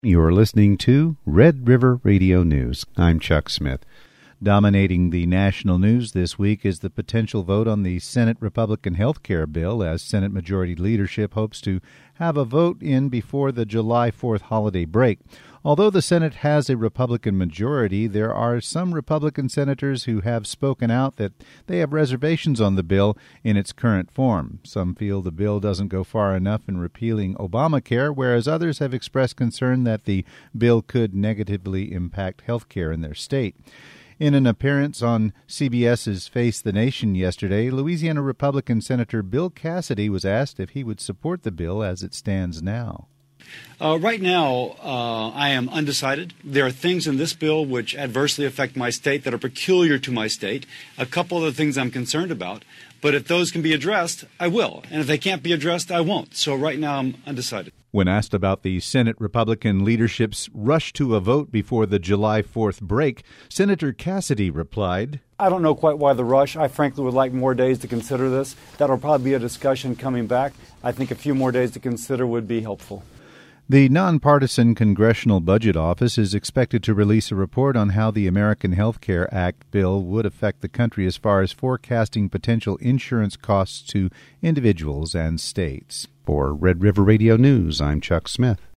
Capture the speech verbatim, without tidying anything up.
You're listening to Red River Radio News. I'm Chuck Smith. Dominating the national news this week is the potential vote on the Senate Republican health care bill, as Senate Majority Leadership hopes to have a vote in before the July fourth holiday break. Although the Senate has a Republican majority, there are some Republican senators who have spoken out that they have reservations on the bill in its current form. Some feel the bill doesn't go far enough in repealing Obamacare, whereas others have expressed concern that the bill could negatively impact health care in their state. In an appearance on CBS's Face the Nation yesterday, Louisiana Republican Senator Bill Cassidy was asked if he would support the bill as it stands now. Uh, right now, uh, I am undecided. There are things in this bill which adversely affect my state that are peculiar to my state. A couple of the things I'm concerned about. But if those can be addressed, I will. And if they can't be addressed, I won't. So right now, I'm undecided. When asked about the Senate Republican leadership's rush to a vote before the July fourth break, Senator Cassidy replied, I don't know quite why the rush. I frankly would like more days to consider this. That'll probably be a discussion coming back. I think a few more days to consider would be helpful. The nonpartisan Congressional Budget Office is expected to release a report on how the American Health Care Act bill would affect the country as far as forecasting potential insurance costs to individuals and states. For Red River Radio News, I'm Chuck Smith.